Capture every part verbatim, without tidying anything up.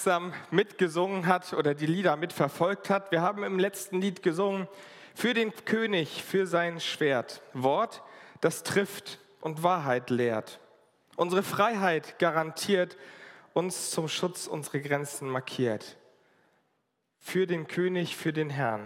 aufmerksam mitgesungen hat oder die Lieder mitverfolgt hat, wir haben im letzten Lied gesungen, für den König, für sein Schwert. Wort, das trifft und Wahrheit lehrt. Unsere Freiheit garantiert, uns zum Schutz unsere Grenzen markiert. Für den König, für den Herrn.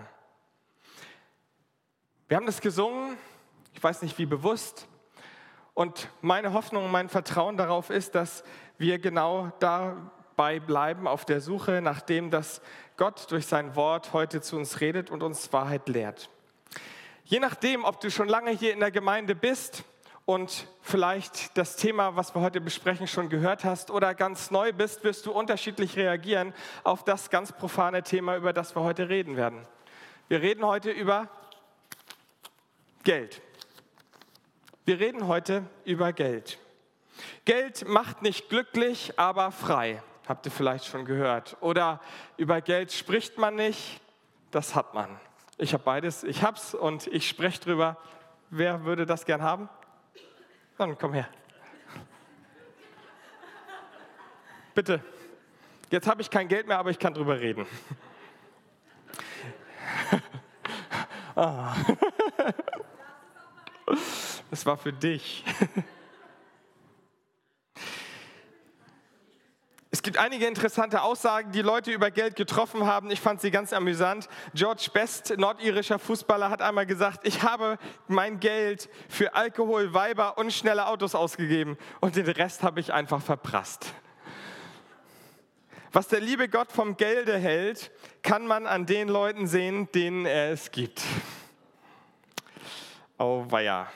Wir haben das gesungen, ich weiß nicht wie bewusst. Und meine Hoffnung und mein Vertrauen darauf ist, dass wir genau dabei bleiben, auf der Suche nach dem, dass Gott durch sein Wort heute zu uns redet und uns Wahrheit lehrt. Je nachdem, ob du schon lange hier in der Gemeinde bist und vielleicht das Thema, was wir heute besprechen, schon gehört hast oder ganz neu bist, wirst du unterschiedlich reagieren auf das ganz profane Thema, über das wir heute reden werden. Wir reden heute über Geld. Wir reden heute über Geld. Geld macht nicht glücklich, aber frei. Habt ihr vielleicht schon gehört. Oder über Geld spricht man nicht, das hat man. Ich habe beides, ich hab's und ich spreche drüber. Wer würde das gern haben? Dann komm her. Bitte. Jetzt habe ich kein Geld mehr, aber ich kann drüber reden. Ah. Das war für dich. Es gibt einige interessante Aussagen, die Leute über Geld getroffen haben. Ich fand sie ganz amüsant. George Best, nordirischer Fußballer, hat einmal gesagt, ich habe mein Geld für Alkohol, Weiber und schnelle Autos ausgegeben und den Rest habe ich einfach verprasst. Was der liebe Gott vom Gelde hält, kann man an den Leuten sehen, denen er es gibt. Auweia.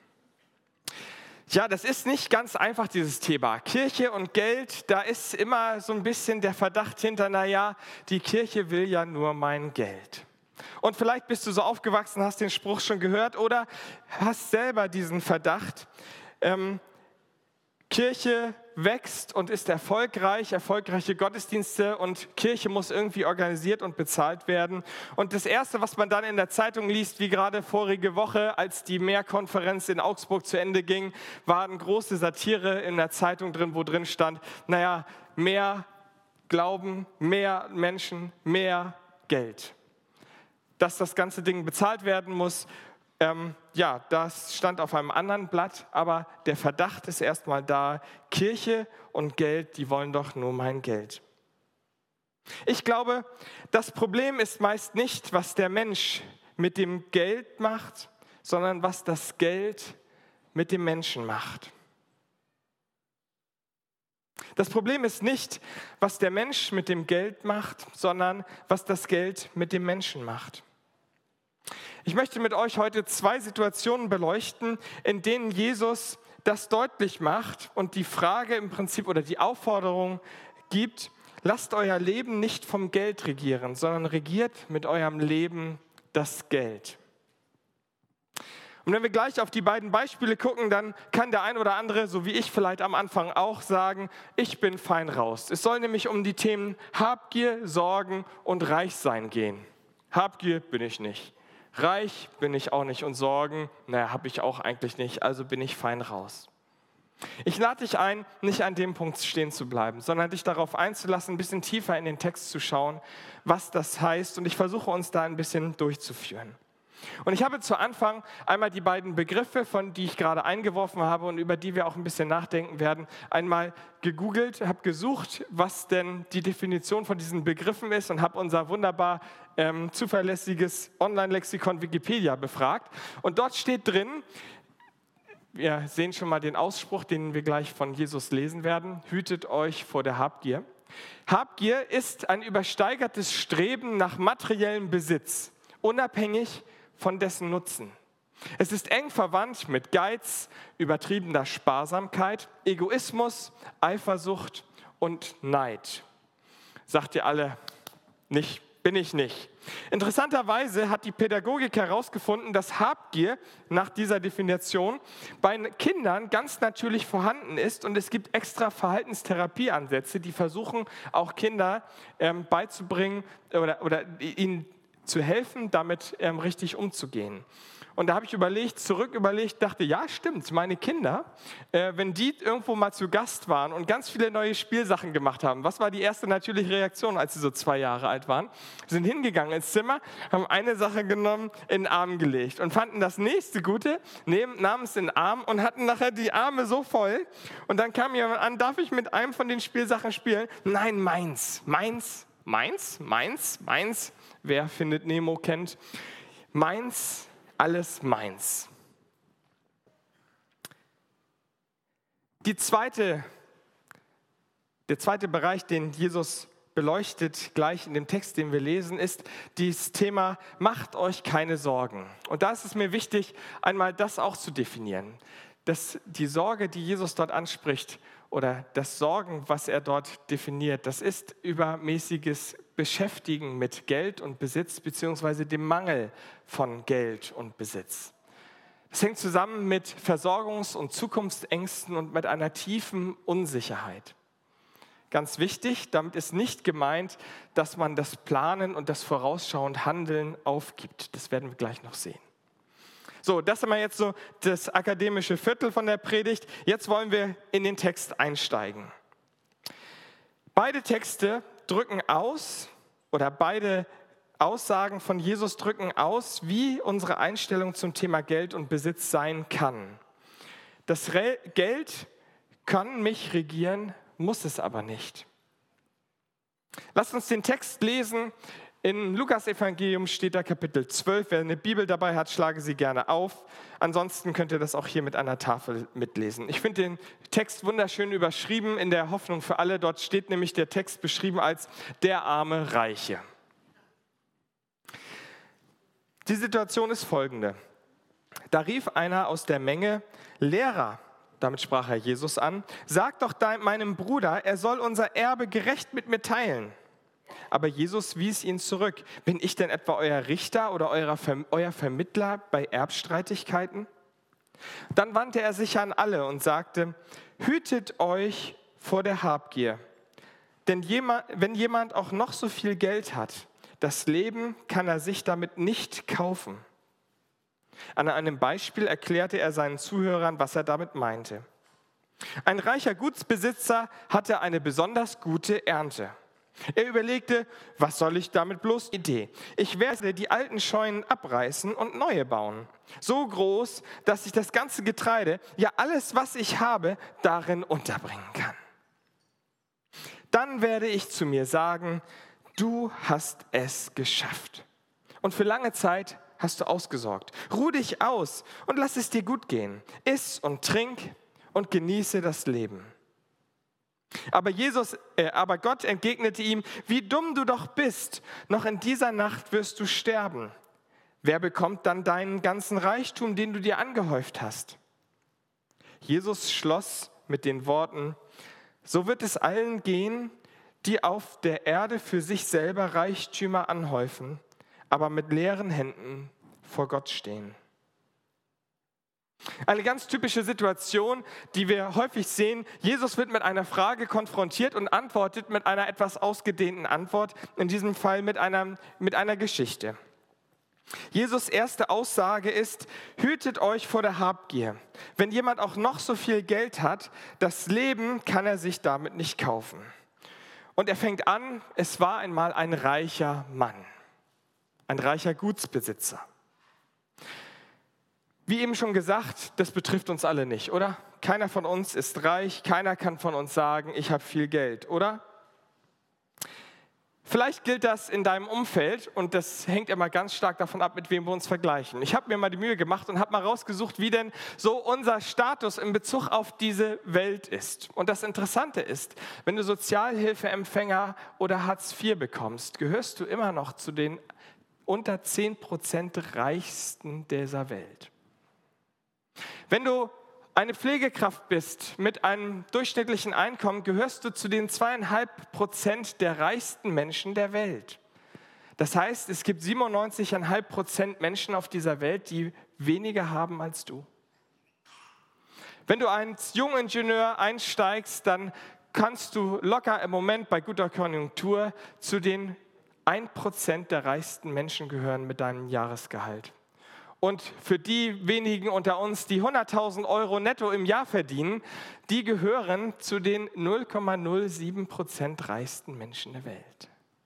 Ja, das ist nicht ganz einfach, dieses Thema. Kirche und Geld, da ist immer so ein bisschen der Verdacht hinter, naja, die Kirche will ja nur mein Geld. Und vielleicht bist du so aufgewachsen, hast den Spruch schon gehört oder hast selber diesen Verdacht. Ähm, Kirche wächst und ist erfolgreich, erfolgreiche Gottesdienste und Kirche muss irgendwie organisiert und bezahlt werden. Und das Erste, was man dann in der Zeitung liest, wie gerade vorige Woche, als die Mehrkonferenz in Augsburg zu Ende ging, war eine große Satire in der Zeitung drin, wo drin stand, naja, mehr Glauben, mehr Menschen, mehr Geld. Dass das ganze Ding bezahlt werden muss, Ähm, ja, das stand auf einem anderen Blatt, aber der Verdacht ist erstmal da, Kirche und Geld, die wollen doch nur mein Geld. Ich glaube, das Problem ist meist nicht, was der Mensch mit dem Geld macht, sondern was das Geld mit dem Menschen macht. Das Problem ist nicht, was der Mensch mit dem Geld macht, sondern was das Geld mit dem Menschen macht. Ich möchte mit euch heute zwei Situationen beleuchten, in denen Jesus das deutlich macht und die Frage im Prinzip oder die Aufforderung gibt, lasst euer Leben nicht vom Geld regieren, sondern regiert mit eurem Leben das Geld. Und wenn wir gleich auf die beiden Beispiele gucken, dann kann der ein oder andere, so wie ich vielleicht am Anfang auch, sagen, ich bin fein raus. Es soll nämlich um die Themen Habgier, Sorgen und Reichsein gehen. Habgier bin ich nicht. Reich bin ich auch nicht und Sorgen, naja, habe ich auch eigentlich nicht, also bin ich fein raus. Ich lade dich ein, nicht an dem Punkt stehen zu bleiben, sondern dich darauf einzulassen, ein bisschen tiefer in den Text zu schauen, was das heißt und ich versuche uns da ein bisschen durchzuführen. Und ich habe zu Anfang einmal die beiden Begriffe, von die ich gerade eingeworfen habe und über die wir auch ein bisschen nachdenken werden, einmal gegoogelt, habe gesucht, was denn die Definition von diesen Begriffen ist und habe unser wunderbar ähm, zuverlässiges Online-Lexikon Wikipedia befragt. Und dort steht drin, wir sehen schon mal den Ausspruch, den wir gleich von Jesus lesen werden, hütet euch vor der Habgier. Habgier ist ein übersteigertes Streben nach materiellem Besitz, unabhängig von dessen Nutzen. Es ist eng verwandt mit Geiz, übertriebener Sparsamkeit, Egoismus, Eifersucht und Neid. Sagt ihr alle, nicht, bin ich nicht. Interessanterweise hat die Pädagogik herausgefunden, dass Habgier nach dieser Definition bei Kindern ganz natürlich vorhanden ist und es gibt extra Verhaltenstherapieansätze, die versuchen, auch Kinder ähm, beizubringen oder, oder ihnen zu helfen, damit ähm, richtig umzugehen. Und da habe ich überlegt, zurück überlegt, dachte, ja stimmt, meine Kinder, äh, wenn die irgendwo mal zu Gast waren und ganz viele neue Spielsachen gemacht haben, was war die erste natürliche Reaktion, als sie so zwei Jahre alt waren? Sind hingegangen ins Zimmer, haben eine Sache genommen, in den Arm gelegt und fanden das nächste Gute, nahmen es in den Arm und hatten nachher die Arme so voll. Und dann kam jemand an, darf ich mit einem von den Spielsachen spielen? Nein, meins, meins, meins, meins, meins. Wer Findet Nemo kennt, meins, alles meins. Die zweite, der zweite Bereich, den Jesus beleuchtet, gleich in dem Text, den wir lesen, ist dieses Thema, macht euch keine Sorgen. Und da ist es mir wichtig, einmal das auch zu definieren. Dass die Sorge, die Jesus dort anspricht, oder das Sorgen, was er dort definiert, das ist übermäßiges Beschäftigen mit Geld und Besitz, beziehungsweise dem Mangel von Geld und Besitz. Das hängt zusammen mit Versorgungs- und Zukunftsängsten und mit einer tiefen Unsicherheit. Ganz wichtig, damit ist nicht gemeint, dass man das Planen und das vorausschauend Handeln aufgibt. Das werden wir gleich noch sehen. So, das ist mal jetzt so das akademische Viertel von der Predigt. Jetzt wollen wir in den Text einsteigen. Beide Texte drücken aus, oder beide Aussagen von Jesus drücken aus, wie unsere Einstellung zum Thema Geld und Besitz sein kann. Das Re- Geld kann mich regieren, muss es aber nicht. Lasst uns den Text lesen. Im Lukas-Evangelium steht da Kapitel zwölf. Wer eine Bibel dabei hat, schlage sie gerne auf. Ansonsten könnt ihr das auch hier mit einer Tafel mitlesen. Ich finde den Text wunderschön überschrieben in der Hoffnung für alle. Dort steht nämlich der Text beschrieben als der arme Reiche. Die Situation ist folgende. Da rief einer aus der Menge, Lehrer, damit sprach er Jesus an, sag doch meinem Bruder, er soll unser Erbe gerecht mit mir teilen. Aber Jesus wies ihn zurück. Bin ich denn etwa euer Richter oder euer, euer Vermittler bei Erbstreitigkeiten? Dann wandte er sich an alle und sagte, hütet euch vor der Habgier. Denn jemand, wenn jemand auch noch so viel Geld hat, das Leben kann er sich damit nicht kaufen. An einem Beispiel erklärte er seinen Zuhörern, was er damit meinte. Ein reicher Gutsbesitzer hatte eine besonders gute Ernte. Er überlegte, was soll ich damit bloß? Idee. Ich werde die alten Scheunen abreißen und neue bauen. So groß, dass ich das ganze Getreide, ja alles, was ich habe, darin unterbringen kann. Dann werde ich zu mir sagen, du hast es geschafft. Und für lange Zeit hast du ausgesorgt. Ruh dich aus und lass es dir gut gehen. Iss und trink und genieße das Leben. Aber, Jesus, äh, aber Gott entgegnete ihm, wie dumm du doch bist, noch in dieser Nacht wirst du sterben. Wer bekommt dann deinen ganzen Reichtum, den du dir angehäuft hast? Jesus schloss mit den Worten, so wird es allen gehen, die auf der Erde für sich selber Reichtümer anhäufen, aber mit leeren Händen vor Gott stehen. Eine ganz typische Situation, die wir häufig sehen. Jesus wird mit einer Frage konfrontiert und antwortet mit einer etwas ausgedehnten Antwort, in diesem Fall mit einer, mit einer Geschichte. Jesus' erste Aussage ist, hütet euch vor der Habgier. Wenn jemand auch noch so viel Geld hat, das Leben kann er sich damit nicht kaufen. Und er fängt an, es war einmal ein reicher Mann, ein reicher Gutsbesitzer. Wie eben schon gesagt, das betrifft uns alle nicht, oder? Keiner von uns ist reich, keiner kann von uns sagen, ich habe viel Geld, oder? Vielleicht gilt das in deinem Umfeld und das hängt immer ganz stark davon ab, mit wem wir uns vergleichen. Ich habe mir mal die Mühe gemacht und habe mal rausgesucht, wie denn so unser Status in Bezug auf diese Welt ist. Und das Interessante ist, wenn du Sozialhilfeempfänger oder Hartz vier bekommst, gehörst du immer noch zu den unter zehn Prozent Reichsten dieser Welt. Wenn du eine Pflegekraft bist mit einem durchschnittlichen Einkommen, gehörst du zu den zweieinhalb Prozent der reichsten Menschen der Welt. Das heißt, es gibt siebenundneunzig Komma fünf Prozent Menschen auf dieser Welt, die weniger haben als du. Wenn du als Jungingenieur einsteigst, dann kannst du locker im Moment bei guter Konjunktur zu den ein Prozent der reichsten Menschen gehören mit deinem Jahresgehalt. Und für die wenigen unter uns, die hunderttausend Euro netto im Jahr verdienen, die gehören zu den null Komma null sieben Prozent reichsten Menschen der Welt.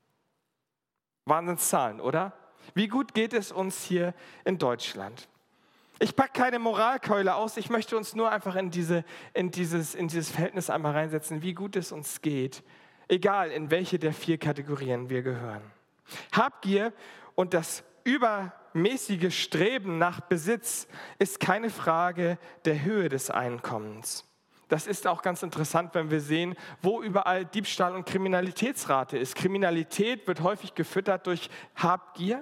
Wahnsinnszahlen, oder? Wie gut geht es uns hier in Deutschland? Ich packe keine Moralkeule aus, ich möchte uns nur einfach in, diese, in, dieses, in dieses Verhältnis einmal reinsetzen, wie gut es uns geht, egal in welche der vier Kategorien wir gehören. Habgier und das übermäßige Streben nach Besitz ist keine Frage der Höhe des Einkommens. Das ist auch ganz interessant, wenn wir sehen, wo überall Diebstahl und Kriminalitätsrate ist. Kriminalität wird häufig gefüttert durch Habgier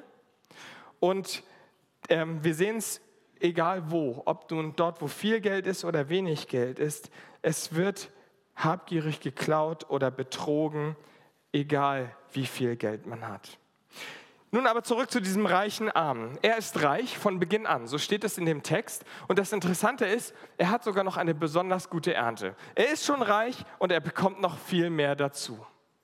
und ähm, wir sehen es egal wo, ob nun dort, wo viel Geld ist oder wenig Geld ist, es wird habgierig geklaut oder betrogen, egal wie viel Geld man hat. Nun aber zurück zu diesem reichen Armen. Er ist reich von Beginn an, so steht es in dem Text. Und das Interessante ist, er hat sogar noch eine besonders gute Ernte. Er ist schon reich und er bekommt noch viel mehr dazu.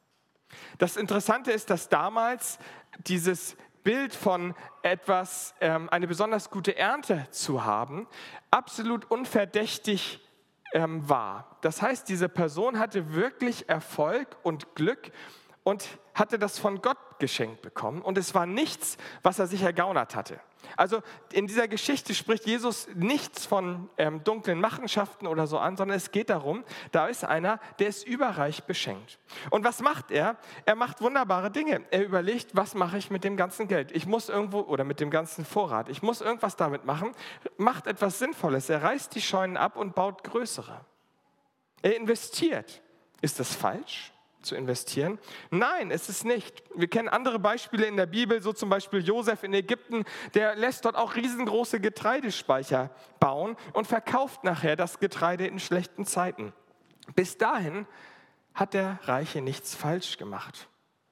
Das Interessante ist, dass damals dieses Bild von etwas, ähm, eine besonders gute Ernte zu haben, absolut unverdächtig ähm, war. Das heißt, diese Person hatte wirklich Erfolg und Glück und hatte das von Gott geschenkt bekommen. Und es war nichts, was er sich ergaunert hatte. Also in dieser Geschichte spricht Jesus nichts von ähm, dunklen Machenschaften oder so an, sondern es geht darum, da ist einer, der ist überreich beschenkt. Und was macht er? Er macht wunderbare Dinge. Er überlegt, was mache ich mit dem ganzen Geld? Ich muss irgendwo, oder mit dem ganzen Vorrat, ich muss irgendwas damit machen. Macht etwas Sinnvolles. Er reißt die Scheunen ab und baut größere. Er investiert. Ist das falsch, zu investieren? Nein, es ist nicht. Wir kennen andere Beispiele in der Bibel, so zum Beispiel Josef in Ägypten, der lässt dort auch riesengroße Getreidespeicher bauen und verkauft nachher das Getreide in schlechten Zeiten. Bis dahin hat der Reiche nichts falsch gemacht.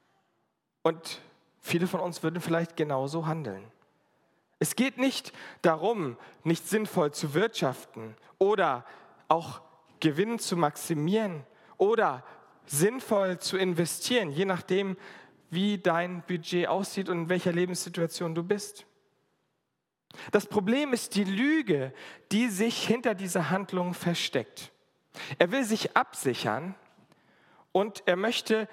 Und viele von uns würden vielleicht genauso handeln. Es geht nicht darum, nicht sinnvoll zu wirtschaften oder auch Gewinn zu maximieren oder sinnvoll zu investieren, je nachdem, wie dein Budget aussieht und in welcher Lebenssituation du bist. Das Problem ist die Lüge, die sich hinter dieser Handlung versteckt. Er will sich absichern und er möchte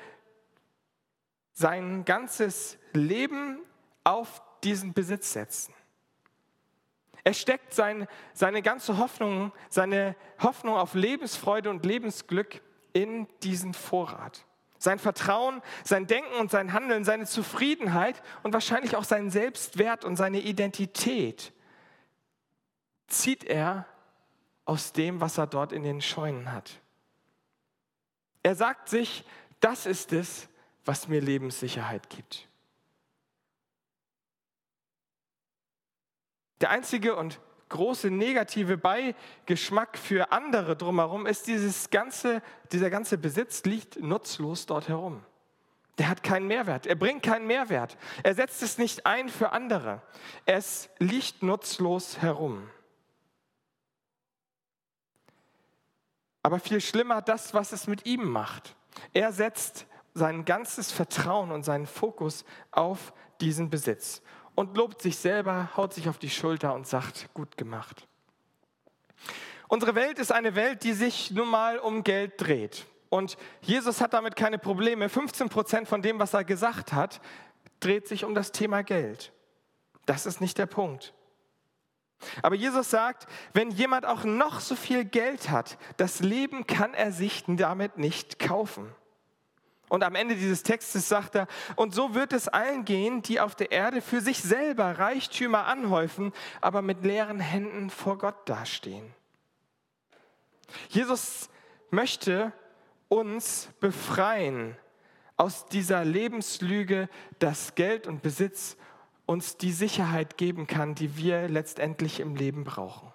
sein ganzes Leben auf diesen Besitz setzen. Er steckt sein, seine ganze Hoffnung, seine Hoffnung auf Lebensfreude und Lebensglück in diesen Vorrat. Sein Vertrauen, sein Denken und sein Handeln, seine Zufriedenheit und wahrscheinlich auch seinen Selbstwert und seine Identität zieht er aus dem, was er dort in den Scheunen hat. Er sagt sich, das ist es, was mir Lebenssicherheit gibt. Der einzige und große negative Beigeschmack für andere drumherum ist, dieses ganze, dieser ganze Besitz liegt nutzlos dort herum. Der hat keinen Mehrwert, er bringt keinen Mehrwert. Er setzt es nicht ein für andere. Es liegt nutzlos herum. Aber viel schlimmer das, was es mit ihm macht. Er setzt sein ganzes Vertrauen und seinen Fokus auf diesen Besitz und lobt sich selber, haut sich auf die Schulter und sagt, gut gemacht. Unsere Welt ist eine Welt, die sich nun mal um Geld dreht. Und Jesus hat damit keine Probleme. fünfzehn Prozent von dem, was er gesagt hat, dreht sich um das Thema Geld. Das ist nicht der Punkt. Aber Jesus sagt, wenn jemand auch noch so viel Geld hat, das Leben kann er sich damit nicht kaufen. Und am Ende dieses Textes sagt er, und so wird es allen gehen, die auf der Erde für sich selber Reichtümer anhäufen, aber mit leeren Händen vor Gott dastehen. Jesus möchte uns befreien aus dieser Lebenslüge, dass Geld und Besitz uns die Sicherheit geben kann, die wir letztendlich im Leben brauchen.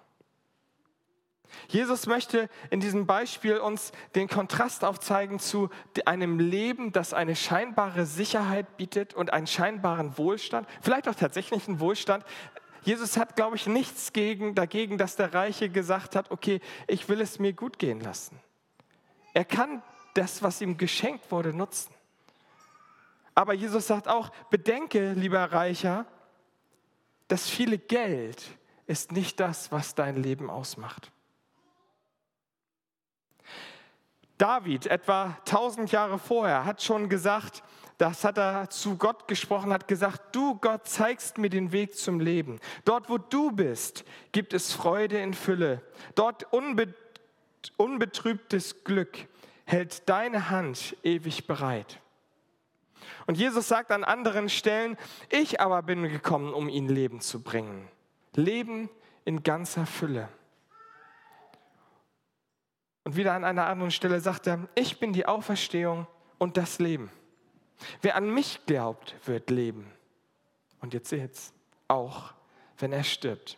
Jesus möchte in diesem Beispiel uns den Kontrast aufzeigen zu einem Leben, das eine scheinbare Sicherheit bietet und einen scheinbaren Wohlstand, vielleicht auch tatsächlich einen Wohlstand. Jesus hat, glaube ich, nichts gegen, dagegen, dass der Reiche gesagt hat, okay, ich will es mir gut gehen lassen. Er kann das, was ihm geschenkt wurde, nutzen. Aber Jesus sagt auch, bedenke, lieber Reicher, das viele Geld ist nicht das, was dein Leben ausmacht. David, etwa tausend Jahre vorher, hat schon gesagt, das hat er zu Gott gesprochen, hat gesagt, du Gott zeigst mir den Weg zum Leben. Dort, wo du bist, gibt es Freude in Fülle. Dort unbe- unbetrübtes Glück hält deine Hand ewig bereit. Und Jesus sagt an anderen Stellen, ich aber bin gekommen, um ihnen Leben zu bringen. Leben in ganzer Fülle. Und wieder an einer anderen Stelle sagt er, ich bin die Auferstehung und das Leben. Wer an mich glaubt, wird leben. Und jetzt seht's, auch wenn er stirbt.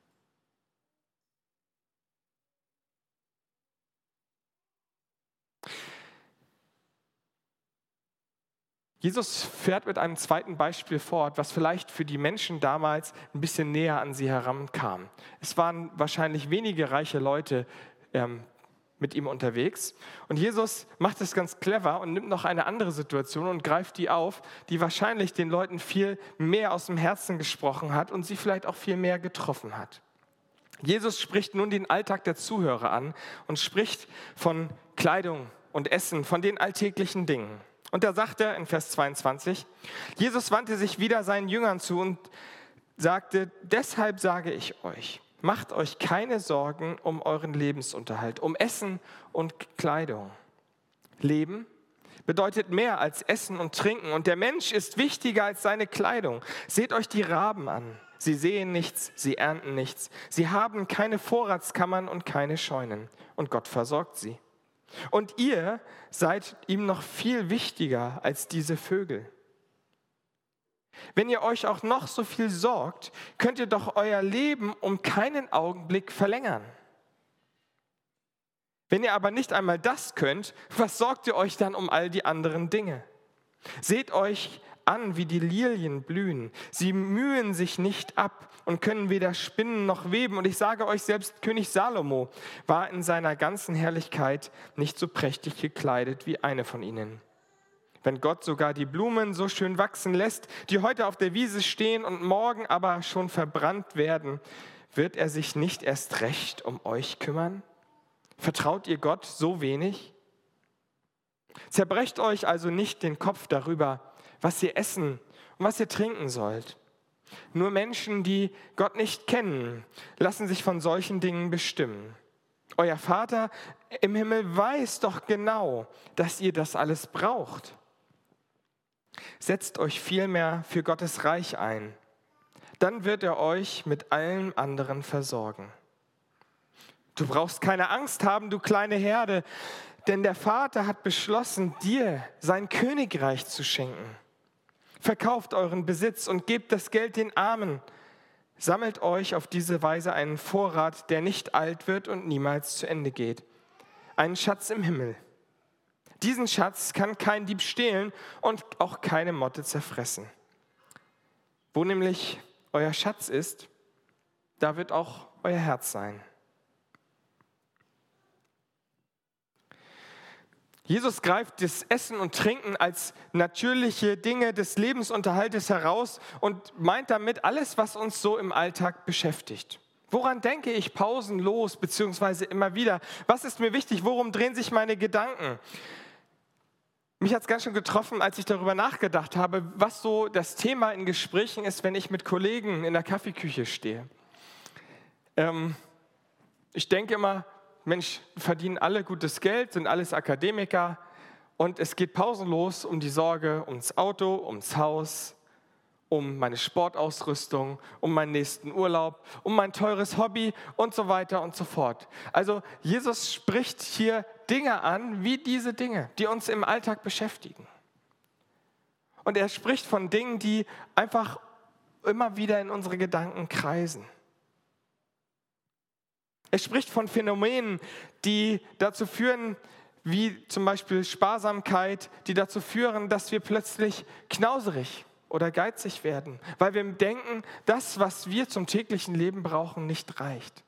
Jesus fährt mit einem zweiten Beispiel fort, was vielleicht für die Menschen damals ein bisschen näher an sie herankam. Es waren wahrscheinlich wenige reiche Leute ähm, mit ihm unterwegs. Und Jesus macht es ganz clever und nimmt noch eine andere Situation und greift die auf, die wahrscheinlich den Leuten viel mehr aus dem Herzen gesprochen hat und sie vielleicht auch viel mehr getroffen hat. Jesus spricht nun den Alltag der Zuhörer an und spricht von Kleidung und Essen, von den alltäglichen Dingen. Und da sagt er in Vers zweiundzwanzig, Jesus wandte sich wieder seinen Jüngern zu und sagte, deshalb sage ich euch, macht euch keine Sorgen um euren Lebensunterhalt, um Essen und Kleidung. Leben bedeutet mehr als Essen und Trinken und der Mensch ist wichtiger als seine Kleidung. Seht euch die Raben an. Sie säen nichts, sie ernten nichts. Sie haben keine Vorratskammern und keine Scheunen. Und Gott versorgt sie. Und ihr seid ihm noch viel wichtiger als diese Vögel. Wenn ihr euch auch noch so viel sorgt, könnt ihr doch euer Leben um keinen Augenblick verlängern. Wenn ihr aber nicht einmal das könnt, was sorgt ihr euch dann um all die anderen Dinge? Seht euch an, wie die Lilien blühen. Sie mühen sich nicht ab und können weder spinnen noch weben. Und ich sage euch, selbst König Salomo war in seiner ganzen Herrlichkeit nicht so prächtig gekleidet wie eine von ihnen. Wenn Gott sogar die Blumen so schön wachsen lässt, die heute auf der Wiese stehen und morgen aber schon verbrannt werden, wird er sich nicht erst recht um euch kümmern? Vertraut ihr Gott so wenig? Zerbrecht euch also nicht den Kopf darüber, was ihr essen und was ihr trinken sollt. Nur Menschen, die Gott nicht kennen, lassen sich von solchen Dingen bestimmen. Euer Vater im Himmel weiß doch genau, dass ihr das alles braucht. Setzt euch vielmehr für Gottes Reich ein. Dann wird er euch mit allem anderen versorgen. Du brauchst keine Angst haben, du kleine Herde, denn der Vater hat beschlossen, dir sein Königreich zu schenken. Verkauft euren Besitz und gebt das Geld den Armen. Sammelt euch auf diese Weise einen Vorrat, der nicht alt wird und niemals zu Ende geht. Einen Schatz im Himmel. Diesen Schatz kann kein Dieb stehlen und auch keine Motte zerfressen. Wo nämlich euer Schatz ist, da wird auch euer Herz sein. Jesus greift das Essen und Trinken als natürliche Dinge des Lebensunterhaltes heraus und meint damit alles, was uns so im Alltag beschäftigt. Woran denke ich pausenlos beziehungsweise immer wieder? Was ist mir wichtig? Worum drehen sich meine Gedanken? Mich hat es ganz schön getroffen, als ich darüber nachgedacht habe, was so das Thema in Gesprächen ist, wenn ich mit Kollegen in der Kaffeeküche stehe. Ähm, ich denke immer, Mensch, verdienen alle gutes Geld, sind alles Akademiker und es geht pausenlos um die Sorge ums Auto, ums Haus, um meine Sportausrüstung, um meinen nächsten Urlaub, um mein teures Hobby und so weiter und so fort. Also Jesus spricht hier Dinge an, wie diese Dinge, die uns im Alltag beschäftigen. Und er spricht von Dingen, die einfach immer wieder in unsere Gedanken kreisen. Er spricht von Phänomenen, die dazu führen, wie zum Beispiel Sparsamkeit, die dazu führen, dass wir plötzlich knauserig oder geizig werden, weil wir denken, das, was wir zum täglichen Leben brauchen, nicht reicht.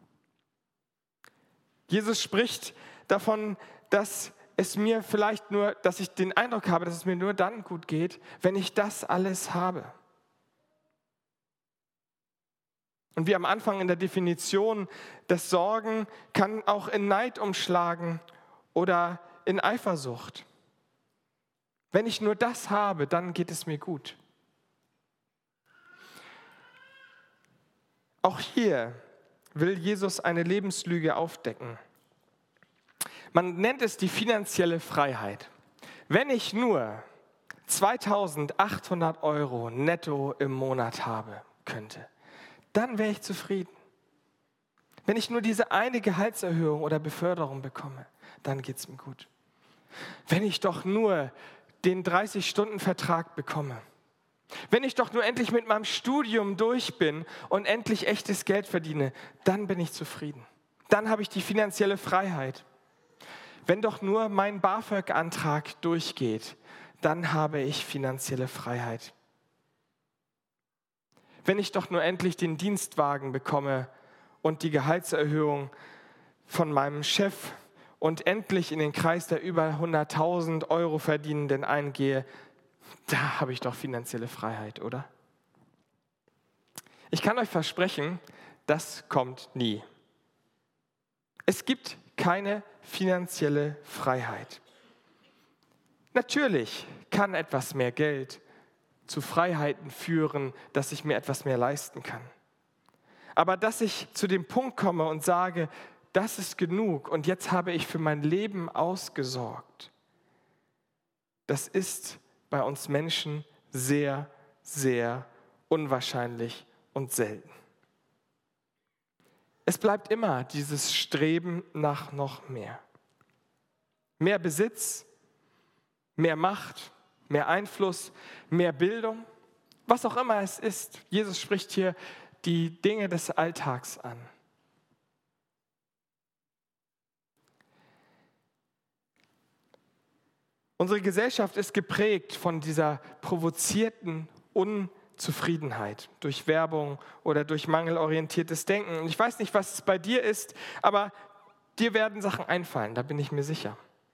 Jesus spricht davon, dass es mir vielleicht nur, dass ich den Eindruck habe, dass es mir nur dann gut geht, wenn ich das alles habe. Und wie am Anfang in der Definition, das Sorgen kann auch in Neid umschlagen oder in Eifersucht. Wenn ich nur das habe, dann geht es mir gut. Auch hier will Jesus eine Lebenslüge aufdecken. Man nennt es die finanzielle Freiheit. Wenn ich nur zweitausendachthundert Euro netto im Monat habe könnte, dann wäre ich zufrieden. Wenn ich nur diese eine Gehaltserhöhung oder Beförderung bekomme, dann geht es mir gut. Wenn ich doch nur den dreißig-Stunden-Vertrag bekomme, wenn ich doch nur endlich mit meinem Studium durch bin und endlich echtes Geld verdiene, dann bin ich zufrieden. Dann habe ich die finanzielle Freiheit. Wenn doch nur mein BAföG-Antrag durchgeht, dann habe ich finanzielle Freiheit. Wenn ich doch nur endlich den Dienstwagen bekomme und die Gehaltserhöhung von meinem Chef und endlich in den Kreis der über hunderttausend Euro Verdienenden eingehe, da habe ich doch finanzielle Freiheit, oder? Ich kann euch versprechen, das kommt nie. Es gibt keine finanzielle Freiheit. Natürlich kann etwas mehr Geld zu Freiheiten führen, dass ich mir etwas mehr leisten kann. Aber dass ich zu dem Punkt komme und sage, das ist genug und jetzt habe ich für mein Leben ausgesorgt, das ist bei uns Menschen sehr, sehr unwahrscheinlich und selten. Es bleibt immer dieses Streben nach noch mehr. Mehr Besitz, mehr Macht, mehr Einfluss, mehr Bildung, was auch immer es ist. Jesus spricht hier die Dinge des Alltags an. Unsere Gesellschaft ist geprägt von dieser provozierten Unzufriedenheit durch Werbung oder durch mangelorientiertes Denken. Und ich weiß nicht, was es bei dir ist, aber dir werden Sachen einfallen, da bin ich mir sicher.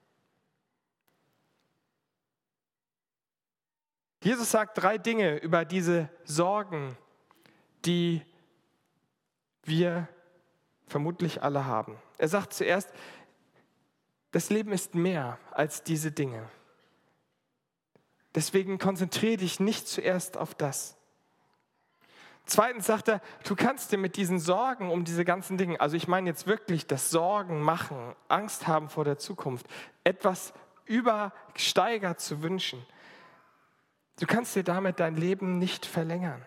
Jesus sagt drei Dinge über diese Sorgen, die wir vermutlich alle haben. Er sagt zuerst, das Leben ist mehr als diese Dinge. Deswegen konzentriere dich nicht zuerst auf das. Zweitens sagt er, du kannst dir mit diesen Sorgen um diese ganzen Dinge, also ich meine jetzt wirklich das Sorgen machen, Angst haben vor der Zukunft, etwas übersteigert zu wünschen. Du kannst dir damit dein Leben nicht verlängern.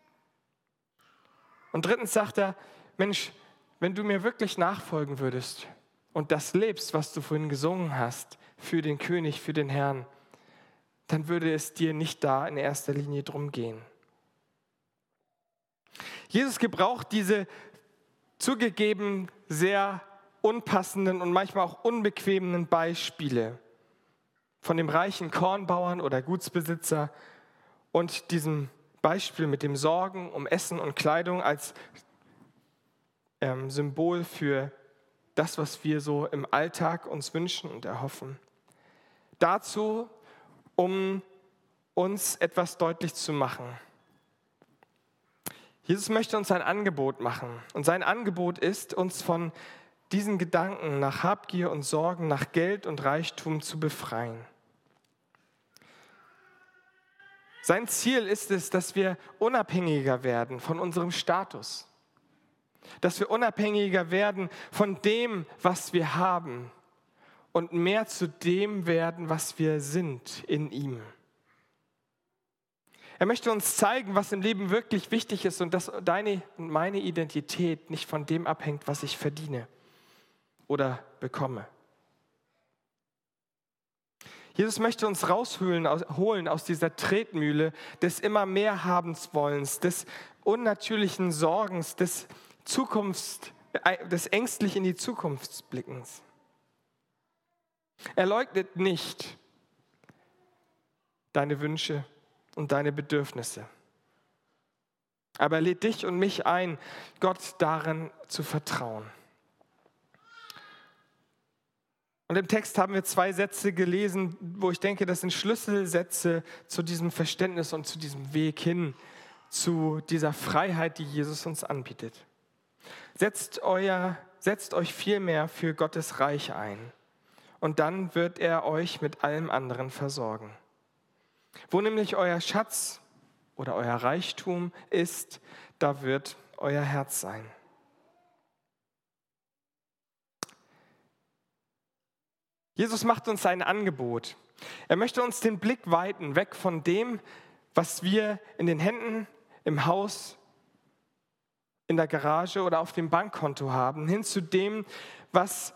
Und drittens sagt er, Mensch, wenn du mir wirklich nachfolgen würdest und das lebst, was du vorhin gesungen hast, für den König, für den Herrn, dann würde es dir nicht da in erster Linie drum gehen. Jesus gebraucht diese zugegeben sehr unpassenden und manchmal auch unbequemen Beispiele von dem reichen Kornbauern oder Gutsbesitzer und diesem Beispiel mit dem Sorgen um Essen und Kleidung als ähm, Symbol für das, was wir so im Alltag uns wünschen und erhoffen. Dazu, um uns etwas deutlich zu machen. Jesus möchte uns ein Angebot machen. Und sein Angebot ist, uns von diesen Gedanken nach Habgier und Sorgen, nach Geld und Reichtum zu befreien. Sein Ziel ist es, dass wir unabhängiger werden von unserem Status. Dass wir unabhängiger werden von dem, was wir haben und mehr zu dem werden, was wir sind in ihm. Er möchte uns zeigen, was im Leben wirklich wichtig ist und dass deine und meine Identität nicht von dem abhängt, was ich verdiene oder bekomme. Jesus möchte uns rausholen aus, holen aus dieser Tretmühle des immer mehr Habenswollens, des unnatürlichen Sorgens, des Zukunfts, des ängstlich in die Zukunft blickens. Er leugnet nicht deine Wünsche und deine Bedürfnisse. Aber er lädt dich und mich ein, Gott darin zu vertrauen. Und im Text haben wir zwei Sätze gelesen, wo ich denke, das sind Schlüsselsätze zu diesem Verständnis und zu diesem Weg hin zu dieser Freiheit, die Jesus uns anbietet. Setzt, euer, setzt euch vielmehr für Gottes Reich ein und dann wird er euch mit allem anderen versorgen. Wo nämlich euer Schatz oder euer Reichtum ist, da wird euer Herz sein. Jesus macht uns ein Angebot. Er möchte uns den Blick weiten, weg von dem, was wir in den Händen, im Haus, in der Garage oder auf dem Bankkonto haben, hin zu dem, was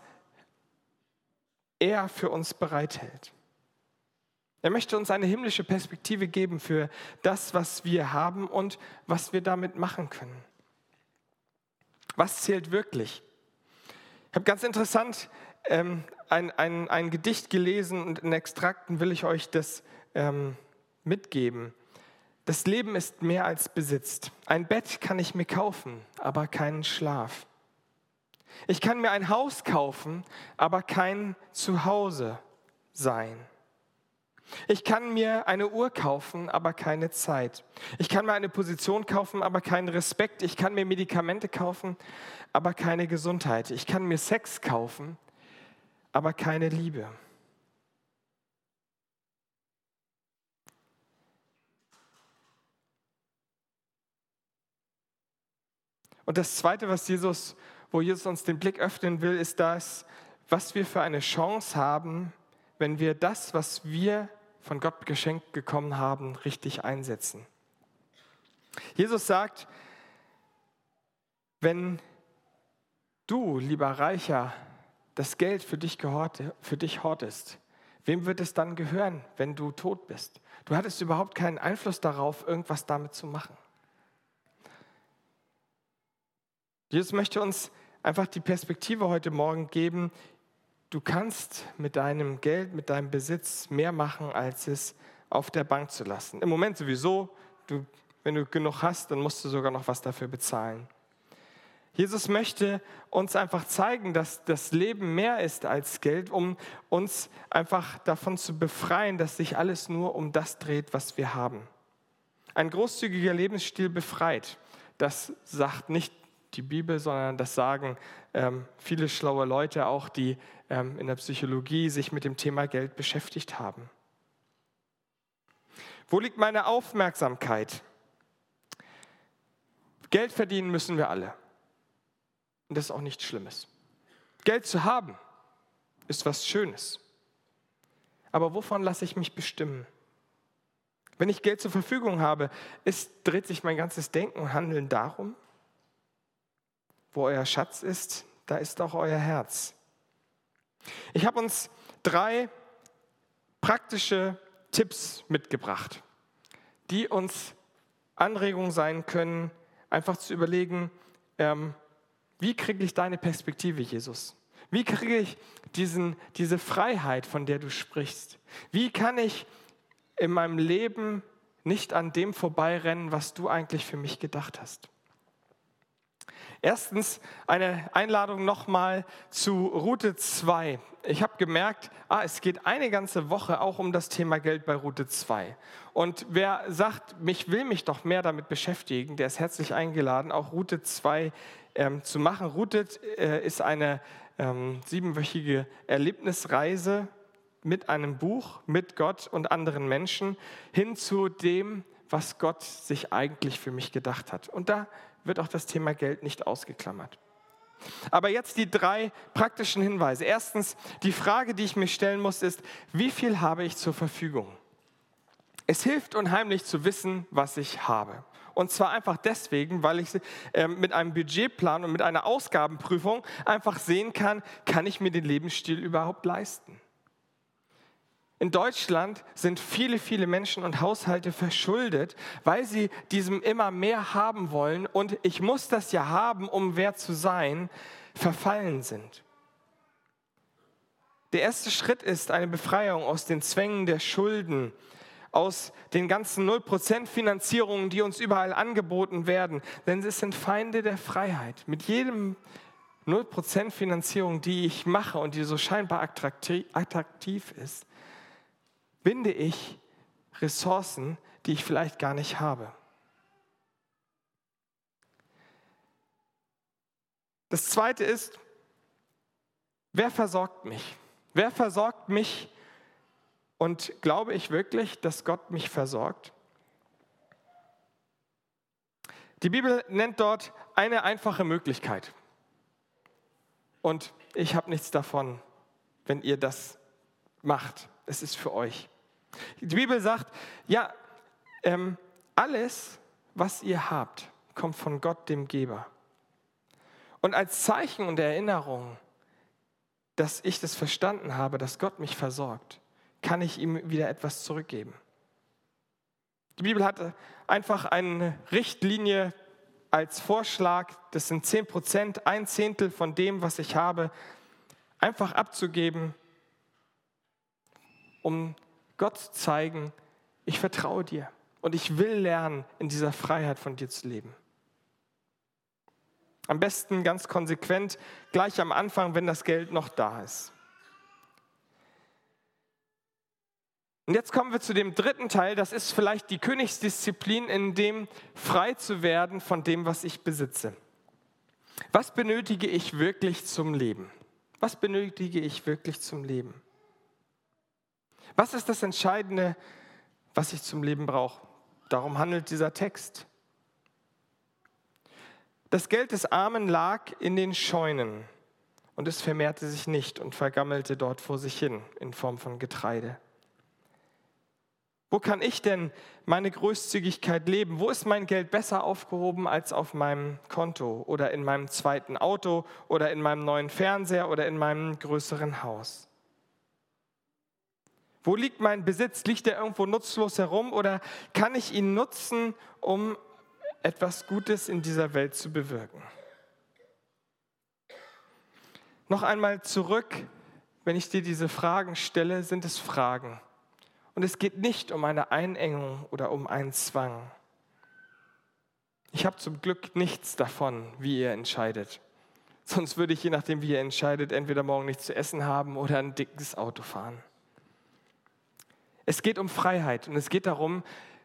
er für uns bereithält. Er möchte uns eine himmlische Perspektive geben für das, was wir haben und was wir damit machen können. Was zählt wirklich? Ich habe ganz interessant ähm, ein, ein, ein Gedicht gelesen und in Extrakten will ich euch das ähm, mitgeben. Das Leben ist mehr als Besitz. Ein Bett kann ich mir kaufen, aber keinen Schlaf. Ich kann mir ein Haus kaufen, aber kein Zuhause sein. Ich kann mir eine Uhr kaufen, aber keine Zeit. Ich kann mir eine Position kaufen, aber keinen Respekt. Ich kann mir Medikamente kaufen, aber keine Gesundheit. Ich kann mir Sex kaufen, aber keine Liebe. Und das Zweite, was Jesus, wo Jesus uns den Blick öffnen will, ist das, was wir für eine Chance haben, wenn wir das, was wir von Gott geschenkt bekommen haben, richtig einsetzen. Jesus sagt, wenn du, lieber Reicher, das Geld für dich, gehorte, für dich hortest, wem wird es dann gehören, wenn du tot bist? Du hattest überhaupt keinen Einfluss darauf, irgendwas damit zu machen. Jesus möchte uns einfach die Perspektive heute Morgen geben, du kannst mit deinem Geld, mit deinem Besitz mehr machen, als es auf der Bank zu lassen. Im Moment sowieso, du, wenn du genug hast, dann musst du sogar noch was dafür bezahlen. Jesus möchte uns einfach zeigen, dass das Leben mehr ist als Geld, um uns einfach davon zu befreien, dass sich alles nur um das dreht, was wir haben. Ein großzügiger Lebensstil befreit. Das sagt nicht die Bibel, sondern das sagen ähm, viele schlaue Leute auch, die ähm, in der Psychologie sich mit dem Thema Geld beschäftigt haben. Wo liegt meine Aufmerksamkeit? Geld verdienen müssen wir alle. Und das ist auch nichts Schlimmes. Geld zu haben ist was Schönes. Aber wovon lasse ich mich bestimmen? Wenn ich Geld zur Verfügung habe, ist, dreht sich mein ganzes Denken und Handeln darum? Wo euer Schatz ist, da ist auch euer Herz. Ich habe uns drei praktische Tipps mitgebracht, die uns Anregungen sein können, einfach zu überlegen, ähm, wie kriege ich deine Perspektive, Jesus? Wie kriege ich diesen, diese Freiheit, von der du sprichst? Wie kann ich in meinem Leben nicht an dem vorbeirennen, was du eigentlich für mich gedacht hast? Erstens eine Einladung nochmal zu Route zwei. Ich habe gemerkt, ah, es geht eine ganze Woche auch um das Thema Geld bei Route zwei. Und wer sagt, ich will mich doch mehr damit beschäftigen, der ist herzlich eingeladen, auch Route zwei ähm, zu machen. Route äh, ist eine ähm, siebenwöchige Erlebnisreise mit einem Buch, mit Gott und anderen Menschen hin zu dem, was Gott sich eigentlich für mich gedacht hat. Und da wird auch das Thema Geld nicht ausgeklammert. Aber jetzt die drei praktischen Hinweise. Erstens, die Frage, die ich mir stellen muss, ist, wie viel habe ich zur Verfügung? Es hilft unheimlich zu wissen, was ich habe. Und zwar einfach deswegen, weil ich äh, mit einem Budgetplan und mit einer Ausgabenprüfung einfach sehen kann, kann ich mir den Lebensstil überhaupt leisten? In Deutschland sind viele, viele Menschen und Haushalte verschuldet, weil sie diesem immer mehr haben wollen und ich muss das ja haben, um wer zu sein, verfallen sind. Der erste Schritt ist eine Befreiung aus den Zwängen der Schulden, aus den ganzen null Prozent Finanzierungen, die uns überall angeboten werden, denn es sind Feinde der Freiheit. Mit jedem null Prozent Finanzierung, die ich mache und die so scheinbar attraktiv ist, binde ich Ressourcen, die ich vielleicht gar nicht habe. Das Zweite ist, wer versorgt mich? Wer versorgt mich? Und glaube ich wirklich, dass Gott mich versorgt? Die Bibel nennt dort eine einfache Möglichkeit. Und ich habe nichts davon, wenn ihr das macht. Es ist für euch. Die Bibel sagt, ja, ähm, alles, was ihr habt, kommt von Gott, dem Geber. Und als Zeichen und Erinnerung, dass ich das verstanden habe, dass Gott mich versorgt, kann ich ihm wieder etwas zurückgeben. Die Bibel hat einfach eine Richtlinie als Vorschlag, das sind zehn Prozent, ein Zehntel von dem, was ich habe, einfach abzugeben, um Gott zu zeigen, ich vertraue dir und ich will lernen, in dieser Freiheit von dir zu leben. Am besten ganz konsequent, gleich am Anfang, wenn das Geld noch da ist. Und jetzt kommen wir zu dem dritten Teil, das ist vielleicht die Königsdisziplin, in dem frei zu werden von dem, was ich besitze. Was benötige ich wirklich zum Leben? Was benötige ich wirklich zum Leben? Was ist das Entscheidende, was ich zum Leben brauche? Darum handelt dieser Text. Das Geld des Armen lag in den Scheunen und es vermehrte sich nicht und vergammelte dort vor sich hin in Form von Getreide. Wo kann ich denn meine Großzügigkeit leben? Wo ist mein Geld besser aufgehoben als auf meinem Konto oder in meinem zweiten Auto oder in meinem neuen Fernseher oder in meinem größeren Haus? Wo liegt mein Besitz? Liegt er irgendwo nutzlos herum oder kann ich ihn nutzen, um etwas Gutes in dieser Welt zu bewirken? Noch einmal zurück, wenn ich dir diese Fragen stelle, sind es Fragen. Und es geht nicht um eine Einengung oder um einen Zwang. Ich habe zum Glück nichts davon, wie ihr entscheidet. Sonst würde ich, je nachdem wie ihr entscheidet, entweder morgen nichts zu essen haben oder ein dickes Auto fahren. Es geht um Freiheit und es geht darum,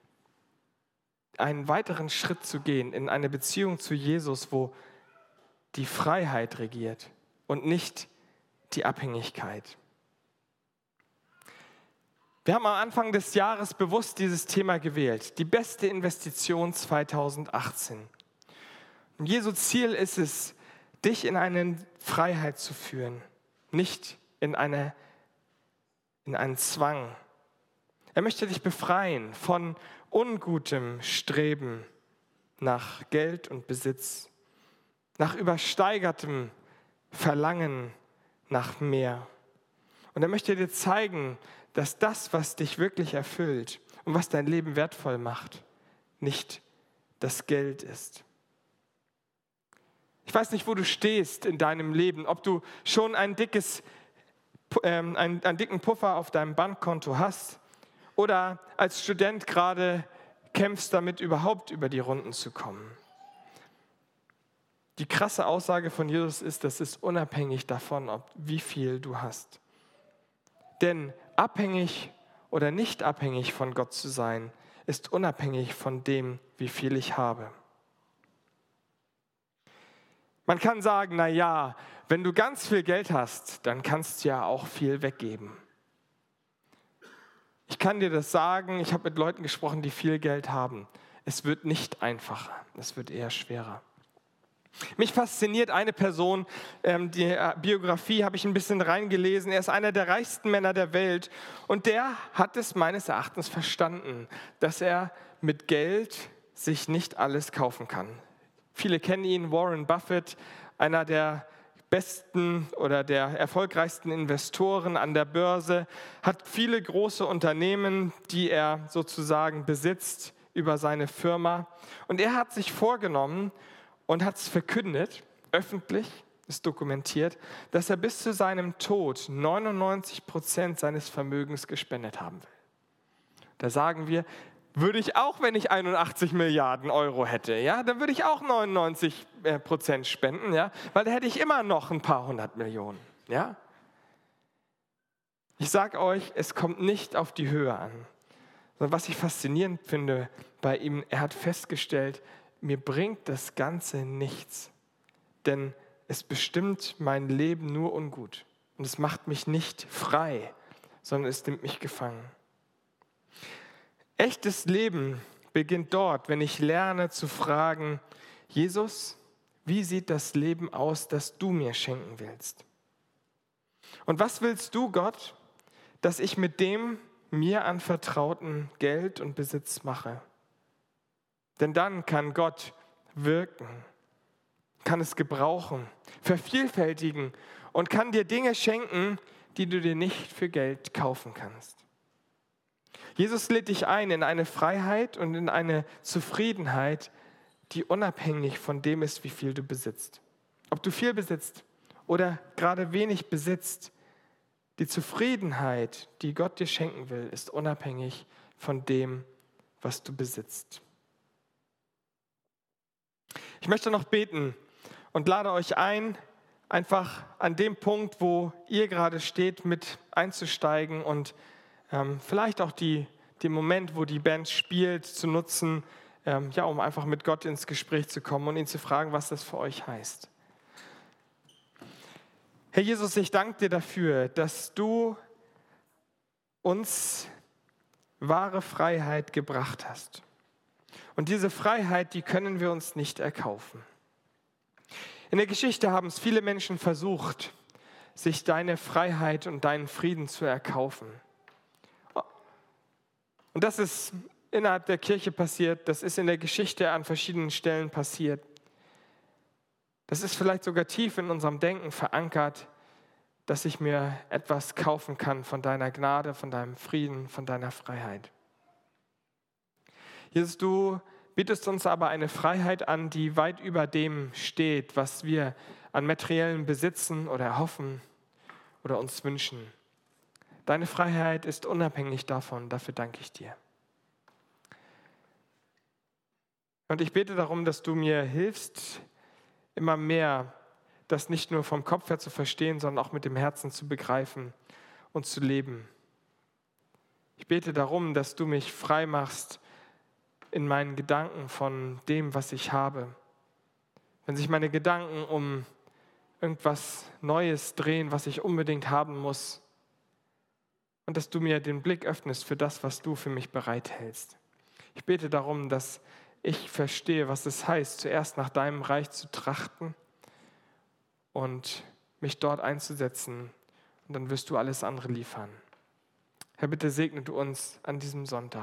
einen weiteren Schritt zu gehen in eine Beziehung zu Jesus, wo die Freiheit regiert und nicht die Abhängigkeit. Wir haben am Anfang des Jahres bewusst dieses Thema gewählt, die beste Investition zweitausendachtzehn. Und Jesu Ziel ist es, dich in eine Freiheit zu führen, nicht in, eine, in einen Zwang. Er möchte dich befreien von ungutem Streben nach Geld und Besitz, nach übersteigertem Verlangen nach mehr. Und er möchte dir zeigen, dass das, was dich wirklich erfüllt und was dein Leben wertvoll macht, nicht das Geld ist. Ich weiß nicht, wo du stehst in deinem Leben, ob du schon ein dickes, ähm, einen, einen dicken Puffer auf deinem Bankkonto hast oder als Student gerade kämpfst damit, überhaupt über die Runden zu kommen. Die krasse Aussage von Jesus ist, das ist unabhängig davon, ob, wie viel du hast. Denn abhängig oder nicht abhängig von Gott zu sein, ist unabhängig von dem, wie viel ich habe. Man kann sagen, na ja, wenn du ganz viel Geld hast, dann kannst du ja auch viel weggeben. Ich kann dir das sagen, ich habe mit Leuten gesprochen, die viel Geld haben. Es wird nicht einfacher, es wird eher schwerer. Mich fasziniert eine Person, ähm, die Biografie habe ich ein bisschen reingelesen. Er ist einer der reichsten Männer der Welt und der hat es meines Erachtens verstanden, dass er mit Geld sich nicht alles kaufen kann. Viele kennen ihn, Warren Buffett, einer der besten oder der erfolgreichsten Investoren an der Börse, hat viele große Unternehmen, die er sozusagen besitzt über seine Firma. Und er hat sich vorgenommen, und hat es verkündet, öffentlich, ist dokumentiert, dass er bis zu seinem Tod neunundneunzig Prozent seines Vermögens gespendet haben will. Da sagen wir, würde ich auch, wenn ich einundachtzig Milliarden Euro hätte, ja, dann würde ich auch neunundneunzig Prozent spenden, ja, weil da hätte ich immer noch ein paar hundert Millionen. Ja. Ich sage euch, es kommt nicht auf die Höhe an. Sondern was ich faszinierend finde bei ihm, er hat festgestellt, mir bringt das Ganze nichts, denn es bestimmt mein Leben nur ungut. Und es macht mich nicht frei, sondern es nimmt mich gefangen. Echtes Leben beginnt dort, wenn ich lerne zu fragen, Jesus, wie sieht das Leben aus, das du mir schenken willst? Und was willst du, Gott, dass ich mit dem mir anvertrauten Geld und Besitz mache? Denn dann kann Gott wirken, kann es gebrauchen, vervielfältigen und kann dir Dinge schenken, die du dir nicht für Geld kaufen kannst. Jesus lädt dich ein in eine Freiheit und in eine Zufriedenheit, die unabhängig von dem ist, wie viel du besitzt. Ob du viel besitzt oder gerade wenig besitzt, die Zufriedenheit, die Gott dir schenken will, ist unabhängig von dem, was du besitzt. Ich möchte noch beten und lade euch ein, einfach an dem Punkt, wo ihr gerade steht, mit einzusteigen und ähm, vielleicht auch die, den Moment, wo die Band spielt, zu nutzen, ähm, ja, um einfach mit Gott ins Gespräch zu kommen und ihn zu fragen, was das für euch heißt. Herr Jesus, ich danke dir dafür, dass du uns wahre Freiheit gebracht hast. Und diese Freiheit, die können wir uns nicht erkaufen. In der Geschichte haben es viele Menschen versucht, sich deine Freiheit und deinen Frieden zu erkaufen. Und das ist innerhalb der Kirche passiert, das ist in der Geschichte an verschiedenen Stellen passiert. Das ist vielleicht sogar tief in unserem Denken verankert, dass ich mir etwas kaufen kann von deiner Gnade, von deinem Frieden, von deiner Freiheit. Jesus, du bietest uns aber eine Freiheit an, die weit über dem steht, was wir an materiellen besitzen oder erhoffen oder uns wünschen. Deine Freiheit ist unabhängig davon, dafür danke ich dir. Und ich bete darum, dass du mir hilfst, immer mehr das nicht nur vom Kopf her zu verstehen, sondern auch mit dem Herzen zu begreifen und zu leben. Ich bete darum, dass du mich frei machst in meinen Gedanken von dem, was ich habe. Wenn sich meine Gedanken um irgendwas Neues drehen, was ich unbedingt haben muss, und dass du mir den Blick öffnest für das, was du für mich bereithältst. Ich bete darum, dass ich verstehe, was es heißt, zuerst nach deinem Reich zu trachten und mich dort einzusetzen. Und dann wirst du alles andere liefern. Herr, bitte segne du uns an diesem Sonntag.